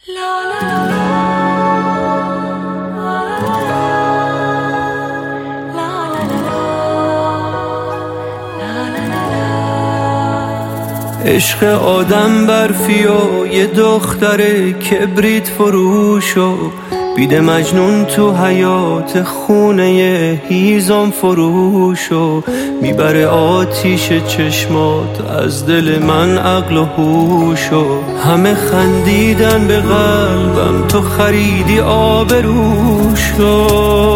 عشق آدم برفی و یه دختر کبریت فروش و بیده مجنون تو حیات خونه هیزم فروش و میبره آتیش چشمات از دل من عقل و هوش و همه خندیدن به قلبم تو خریدی آبروش و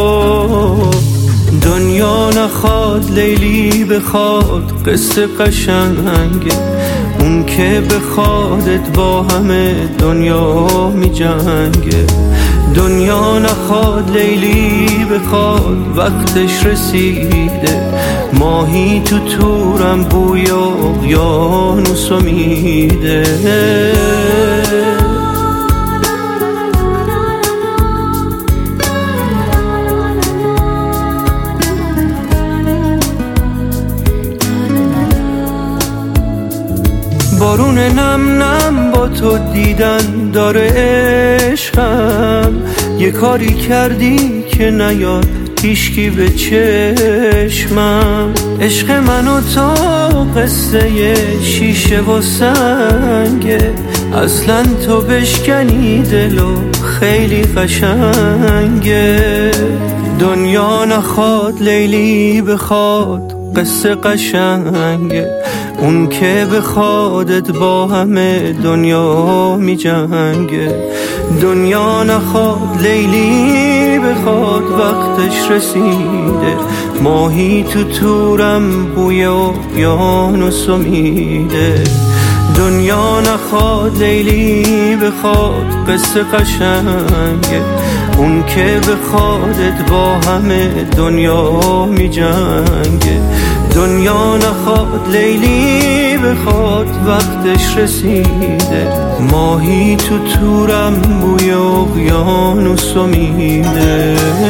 دنیا نخواد لیلی بخواد قصه قشنگه اون که بخوادت با همه دنیا می جنگه دنیا نخواد لیلی بخواد وقتش رسیده ماهی تو تورم بوی اقیانوس میده بارون نم نم با تو دیدن داره عشقم یه کاری کردی که نیاد هیچکی به چشمم عشق من و تو قصه شیشه و سنگه اصلا تو بشکنی دلو خیلی قشنگه دنیا نخواد لیلی بخواد قصه قشنگه اون که بخوادت با همه دنیا می جنگه دنیا نخواد لیلی بخواد وقتش رسیده ماهی تو تورم بوی اقیانوس میده دنیا نخواد لیلی بخواد قصه قشنگه اون که بخوادت با همه دنیا می جنگه دنیا نخواد لیلی بخواد وقتش رسیده ماهی تو تورم بوی اقیانوس میده